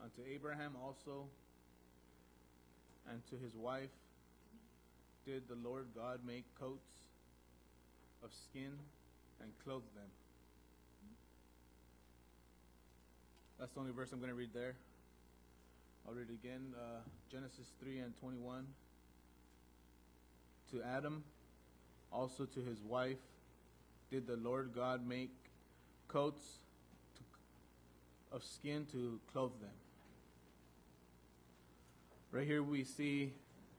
Unto Abraham also and to his wife did the Lord God make coats of skin and clothe them. That's the only verse I'm going to read there. I'll read it again. Genesis 3:21. To Adam, also to his wife, did the Lord God make coats of skin to clothe them. Right here we see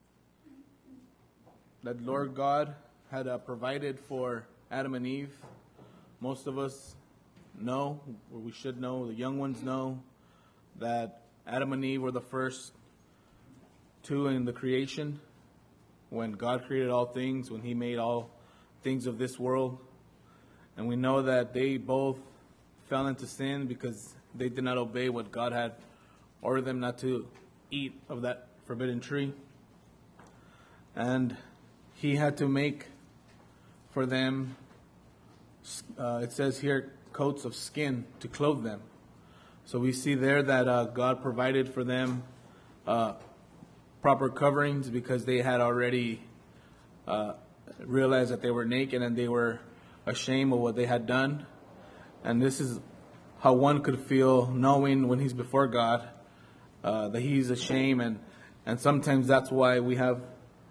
that Lord God had provided for Adam and Eve. Most of us know, or we should know, the young ones know, that Adam and Eve were the first two in the creation. When God created all things, when He made all things of this world. And we know that they both fell into sin because they did not obey what God had ordered them not to eat of that forbidden tree. And He had to make for them, it says here, coats of skin to clothe them. So we see there that God provided for them proper coverings because they had already realized that they were naked and they were ashamed of what they had done. And this is how one could feel knowing when he's before God that he's ashamed. And sometimes that's why we have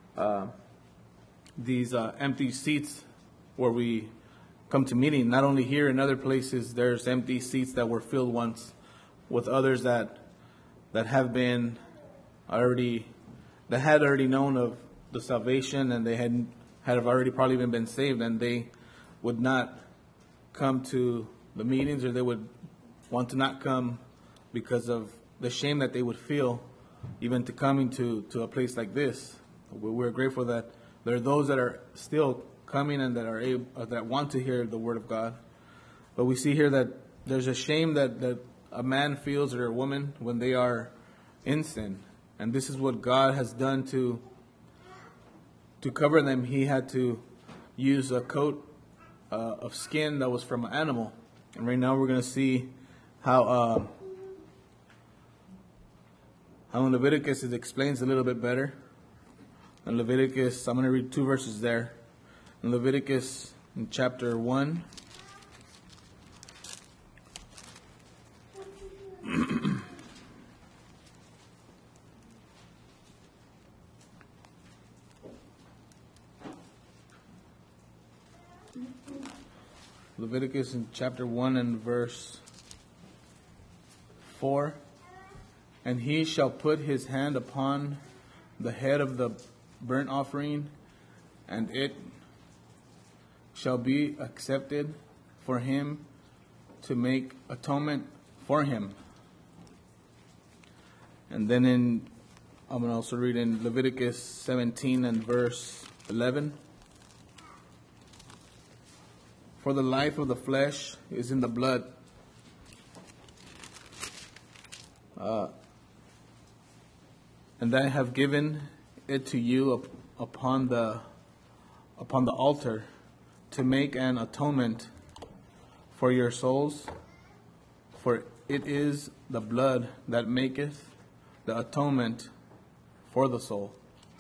these empty seats where we come to meeting. Not only here, in other places, there's empty seats that were filled once with others that have been already, that had already known of the salvation, and they had already probably been saved, and they would not come to the meetings, or they would want to not come because of the shame that they would feel even to coming to a place like this. We're grateful that there are those that are still coming and that are able, that want to hear the Word of God. But we see here that there's a shame that a man feels, or a woman, when they are in sin. And this is what God has done to cover them. He had to use a coat of skin that was from an animal. And right now we're going to see how in Leviticus it explains a little bit better. In Leviticus, I'm going to read 2 verses there. In Leviticus, in chapter 1, Leviticus in chapter 1 and verse 4. And he shall put his hand upon the head of the burnt offering, and it shall be accepted for him to make atonement for him. And then I'm going to also read in Leviticus 17 and verse 11. For the life of the flesh is in the blood. And I have given it to you upon the altar to make an atonement for your souls. For it is the blood that maketh the atonement for the soul.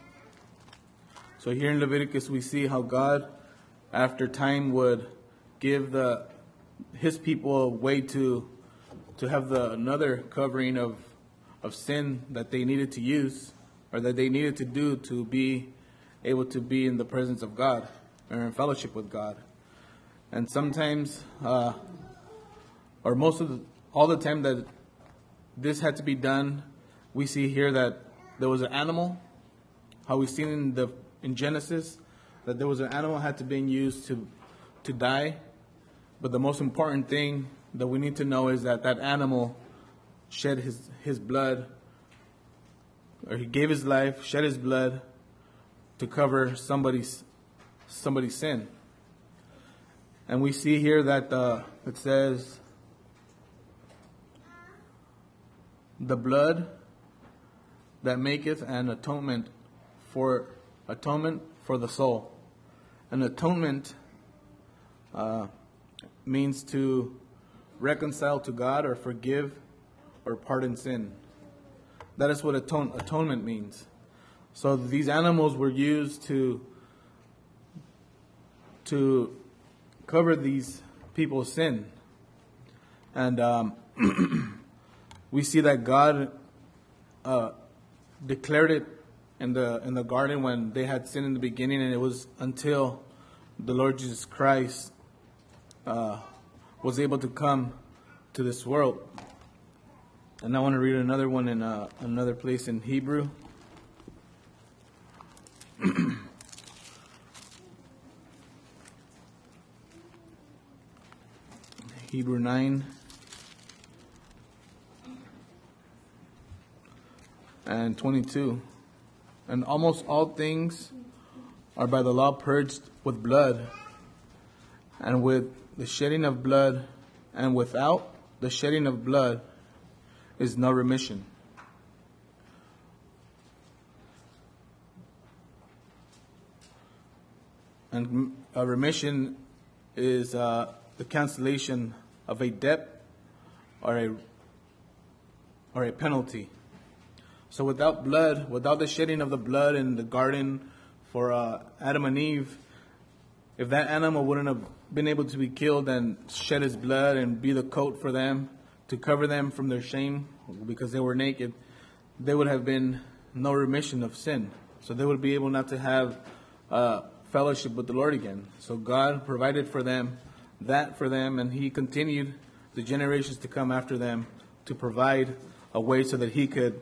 So here in Leviticus we see how God, after time, would give his people a way to have another covering of sin that they needed to use, or that they needed to do to be able to be in the presence of God, or in fellowship with God. And sometimes, or all the time that this had to be done, we see here that there was an animal. How we seen in Genesis that there was an animal had to be used to die. But the most important thing that we need to know is that animal shed his blood, or he gave his life, shed his blood to cover somebody's sin. And we see here that it says, the blood that maketh an atonement for the soul. An atonement means to reconcile to God, or forgive or pardon sin. that is what atonement means. So these animals were used to cover these people's sin. And we see that God declared it in the garden when they had sin in the beginning, and it was until the Lord Jesus Christ was able to come to this world. And I want to read another one in another place in Hebrew. Hebrew 9 and 22. And almost all things are by the law purged with blood, and with the shedding of blood, and without the shedding of blood is no remission. And a remission is the cancellation of a debt or a penalty. So without blood, without the shedding of the blood in the garden for Adam and Eve, if that animal wouldn't have been able to be killed and shed his blood and be the coat for them to cover them from their shame because they were naked, there would have been no remission of sin. So they would be able not to have fellowship with the Lord again. So God provided for them that for them, and He continued the generations to come after them to provide a way so that He could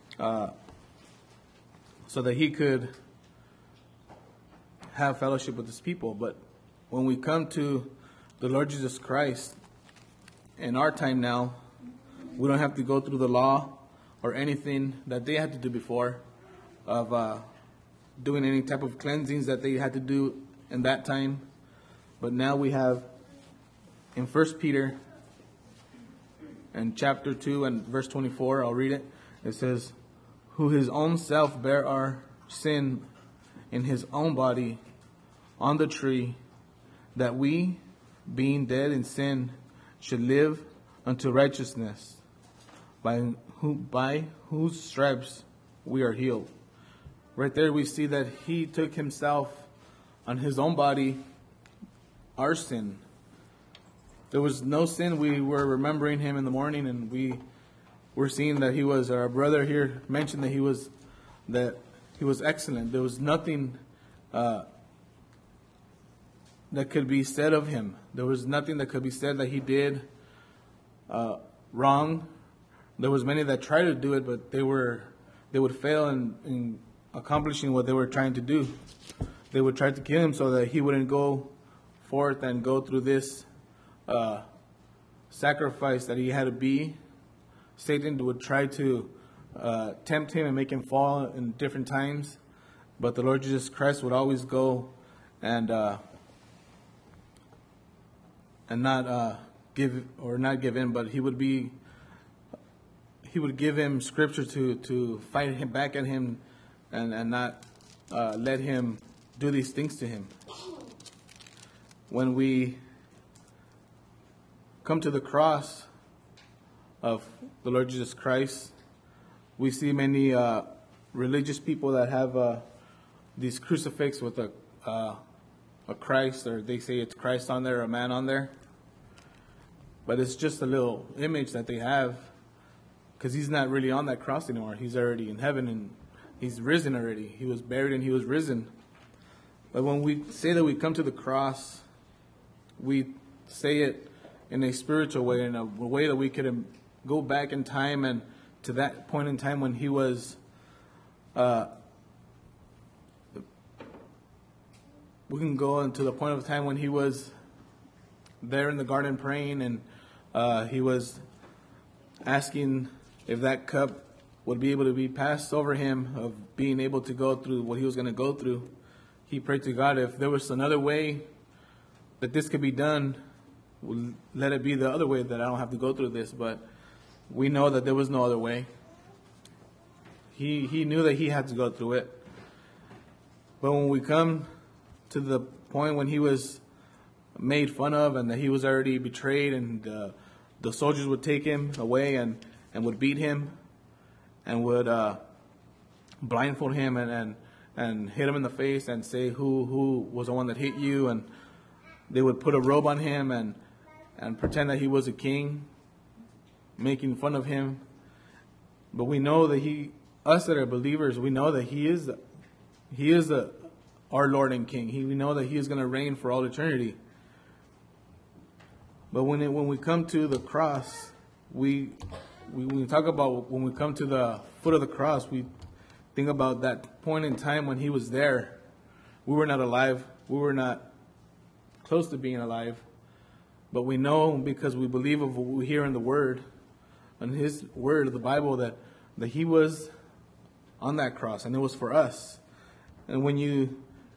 have fellowship with His people. But when we come to the Lord Jesus Christ, in our time now, we don't have to go through the law or anything that they had to do before of doing any type of cleansings that they had to do in that time. But now we have in 1 Peter and chapter 2 and verse 24, I'll read it. It says, who His own self bare our sin in His own body on the tree, that we, being dead in sin, should live unto righteousness, by whose stripes we are healed. Right there we see that He took Himself on His own body, our sin. There was no sin. We were remembering Him in the morning, and we were seeing that He was, our brother here mentioned that He was excellent. There was nothing that could be said of Him. There was nothing that could be said that He did wrong. There was many that tried to do it, but they would fail in accomplishing what they were trying to do. They would try to kill Him so that He wouldn't go forth and go through this sacrifice that He had to be. Satan would try to tempt Him and make Him fall in different times, but the Lord Jesus Christ would always go and not give in, but He would give Him scripture to fight Him back at Him and not let Him do these things to Him. When we come to the cross of the Lord Jesus Christ, we see many religious people that have these crucifix with a Christ, or they say it's Christ on there, a man on there. But it's just a little image that they have, because He's not really on that cross anymore. He's already in heaven, and He's risen already. He was buried and He was risen. But when we say that we come to the cross, we say it in a spiritual way, in a way that we could go back in time and to that point in time when He was we can go into the point of time when He was there in the garden praying, and He was asking if that cup would be able to be passed over Him, of being able to go through what He was going to go through. He prayed to God, if there was another way that this could be done, let it be the other way, that I don't have to go through this. But we know that there was no other way. He knew that He had to go through it. But when we come to the point when He was made fun of and that He was already betrayed, and the soldiers would take Him away and would beat Him, and would blindfold him and hit him in the face and say who was the one that hit you, and they would put a robe on him and pretend that he was a king, making fun of him. But we know that us that are believers, we know that he is our Lord and King. We know that he is going to reign for all eternity. But when we come to the cross, when we talk about when we come to the foot of the cross, we think about that point in time when he was there. We were not alive. We were not close to being alive. But we know, because we believe of what we hear in the Word, in his Word, the Bible, that he was on that cross, and it was for us. And when you,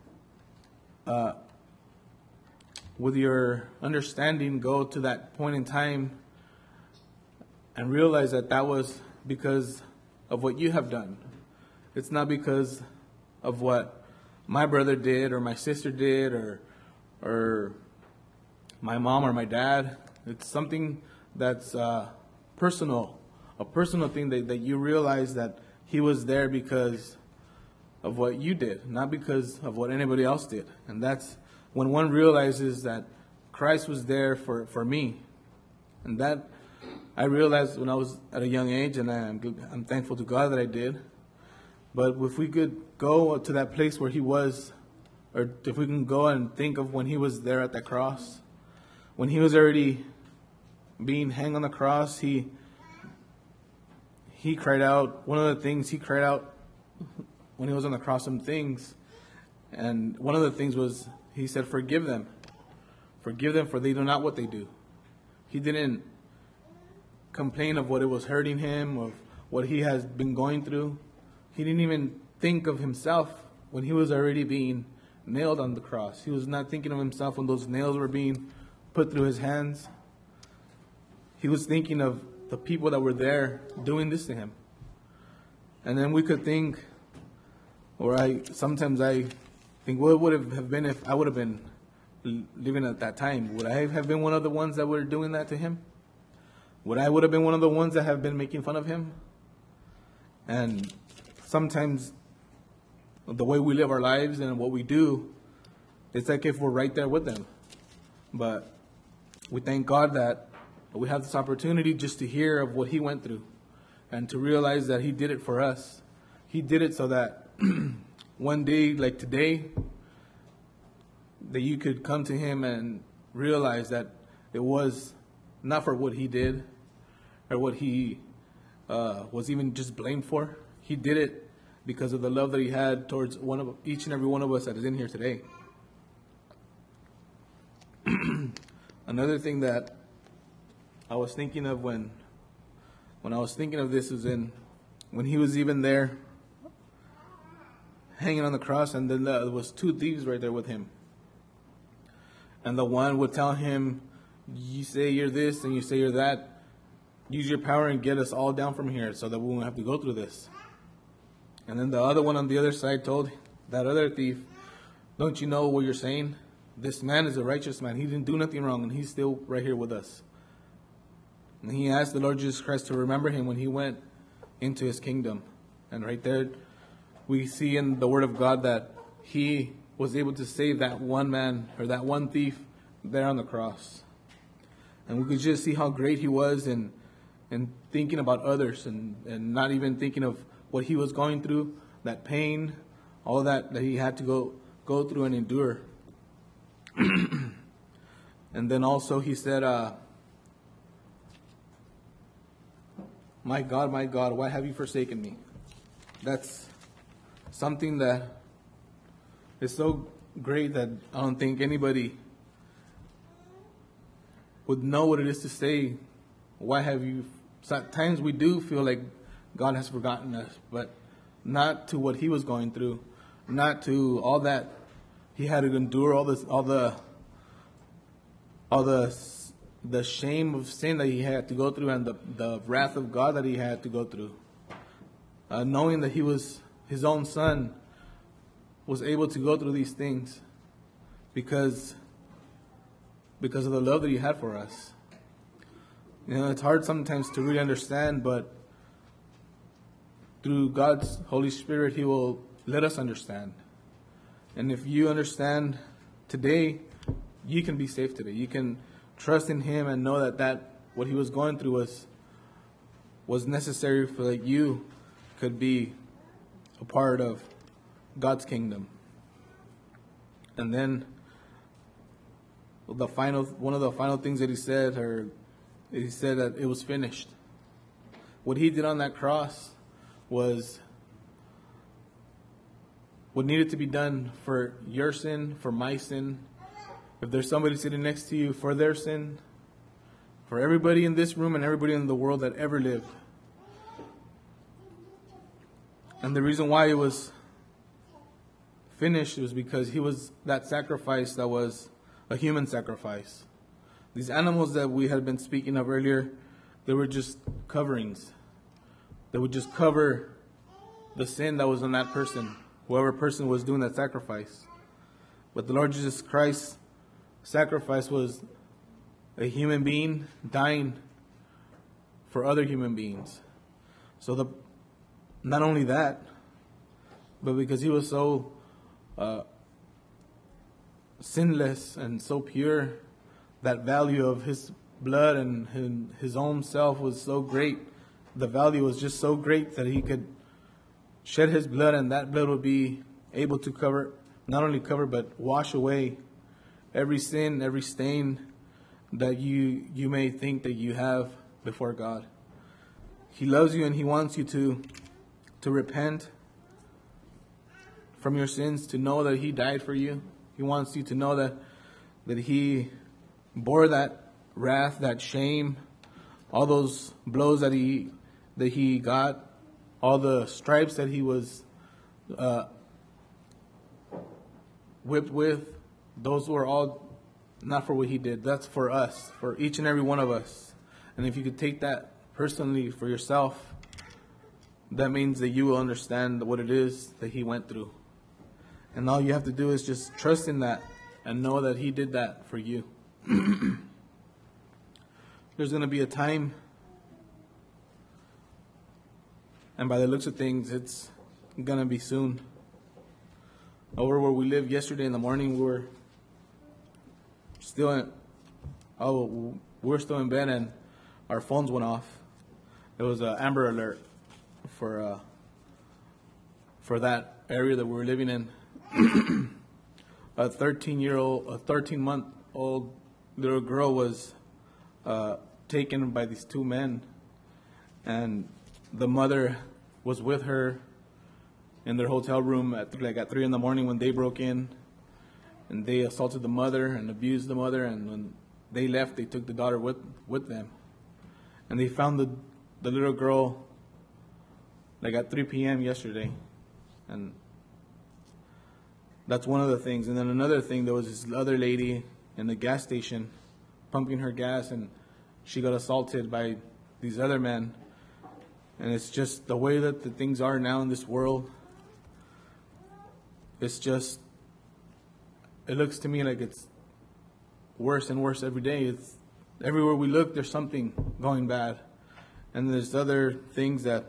with your understanding, go to that point in time and realize that that was because of what you have done. It's not because of what my brother did or my sister did or my mom or my dad. It's something that's personal, a personal thing that you realize that he was there because of what you did, not because of what anybody else did. And that's when one realizes that Christ was there for me. And that I realized when I was at a young age, and I'm thankful to God that I did. But if we could go to that place where he was, or if we can go and think of when he was there at that cross, when he was already being hanged on the cross, he cried out. One of the things he cried out when he was on the cross, some things. And one of the things was, he said, forgive them. Forgive them, for they know not what they do. He didn't complain of what it was hurting him, of what he has been going through. He didn't even think of himself when he was already being nailed on the cross. He was not thinking of himself when those nails were being put through his hands. He was thinking of the people that were there doing this to him. And then we could think, sometimes I think, what would it have been if I would have been living at that time? Would I have been one of the ones that were doing that to him? Would have been one of the ones that have been making fun of him? And sometimes the way we live our lives and what we do, it's like if we're right there with them. But we thank God that we have this opportunity just to hear of what he went through and to realize that he did it for us. He did it so that one day, like today, that you could come to him and realize that it was not for what he did or what he was even just blamed for. He did it because of the love that he had towards each and every one of us that is in here today. Another thing that I was thinking of when I was thinking of this is when he was even there hanging on the cross, and then there was two thieves right there with him. And the one would tell him, you say you're this and you say you're that. Use your power and get us all down from here so that we won't have to go through this. And then the other one on the other side told that other thief, don't you know what you're saying? This man is a righteous man. He didn't do nothing wrong, and he's still right here with us. And he asked the Lord Jesus Christ to remember him when he went into his kingdom. And right there, we see in the Word of God that he was able to save that one man, or that one thief, there on the cross. And we could just see how great he was in thinking about others and not even thinking of what he was going through, that pain, all that he had to go through and endure. And then also he said, my God, why have you forsaken me? That's something that is so great that I don't think anybody would know what it is to say. Why have you? Sometimes we do feel like God has forgotten us, but not to what he was going through, not to all that he had to endure, all the shame of sin that he had to go through, and the wrath of God that he had to go through. Knowing that his own son was able to go through these things because of the love that he had for us. You know, it's hard sometimes to really understand, but through God's Holy Spirit, He will let us understand. And if you understand today, you can be saved today. You can trust in Him and know that what He was going through was necessary for that you could be a part of God's kingdom. And then one of the final things that He said that it was finished. What He did on that cross was what needed to be done for your sin, for my sin. If there's somebody sitting next to you, for their sin, for everybody in this room and everybody in the world that ever lived. And the reason why it was finished was because He was that sacrifice that was a human sacrifice. These animals that we had been speaking of earlier, they were just coverings. They would just cover the sin that was on that person, whoever person was doing that sacrifice. But the Lord Jesus Christ's sacrifice was a human being dying for other human beings. So not only that, but because He was so sinless and so pure, that value of His blood and His own self was so great. The value was just so great that He could shed His blood, and that blood would be able to cover, not only cover, but wash away every sin, every stain that you may think that you have before God. He loves you and He wants you to repent from your sins, to know that He died for you. He wants you to know that He bore that wrath, that shame, all those blows that he got, all the stripes that He was whipped with. Those were all not for what He did. That's for us, for each and every one of us. And if you could take that personally for yourself, that means that you will understand what it is that He went through. And all you have to do is just trust in that and know that He did that for you. There's going to be a time, and by the looks of things, it's going to be soon. Over where we lived yesterday in the morning, we were still in bed, and our phones went off. It was an Amber Alert for that area that we were living in. A 13-month-old little girl was taken by these two men, and the mother was with her in their hotel room at 3 a.m. when they broke in, and they assaulted the mother and abused the mother. And when they left, they took the daughter with them, and they found the little girl at 3 p.m. yesterday. And that's one of the things. And then another thing, there was this other lady in the gas station pumping her gas, and she got assaulted by these other men. And it's just the way that the things are now in this world. It's just, it looks to me like it's worse and worse every day. It's everywhere we look, there's something going bad. And there's other things that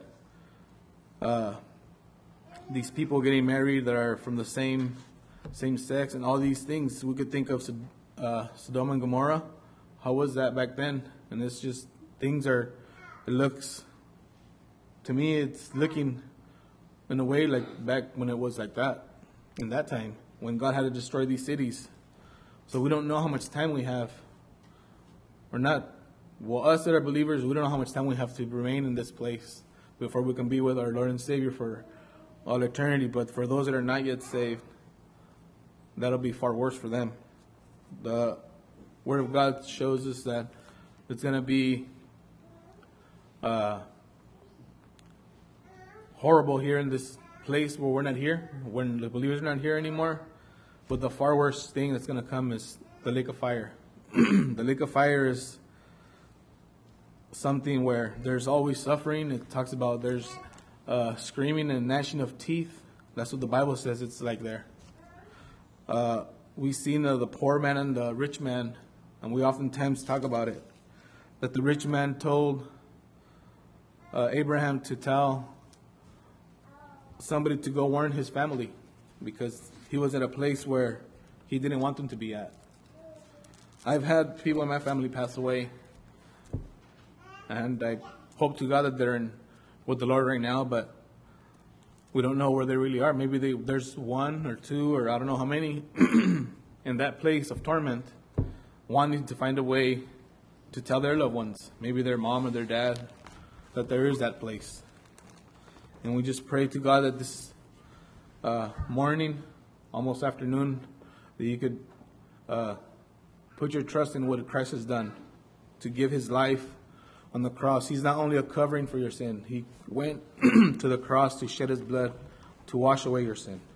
these people getting married that are from the same sex, and all these things. We could think of Sodom and Gomorrah. How was that back then? And it's just, it looks, to me, it's looking in a way like back when it was like that, in that time, when God had to destroy these cities. So we don't know how much time we have. Or not, well, us that are believers, we don't know how much time we have to remain in this place before we can be with our Lord and Savior for all eternity. But for those that are not yet saved, that'll be far worse for them. The Word of God shows us that it's going to be horrible here in this place where we're not here, when the believers are not here anymore. But the far worst thing that's going to come is the lake of fire. The lake of fire is something where there's always suffering. It talks about there's screaming and gnashing of teeth. That's what the Bible says it's like there. We've seen the poor man and the rich man, and we oftentimes talk about it, that the rich man told Abraham to tell somebody to go warn his family, because he was at a place where he didn't want them to be at. I've had people in my family pass away, and I hope to God that they're with the Lord right now, but we don't know where they really are. Maybe there's one or two, or I don't know how many, in that place of torment, wanting to find a way to tell their loved ones, maybe their mom or their dad, that there is that place. And we just pray to God that this morning, almost afternoon, that you could put your trust in what Christ has done, to give his life on the cross. He's not only a covering for your sin, he went to the cross to shed his blood to wash away your sin.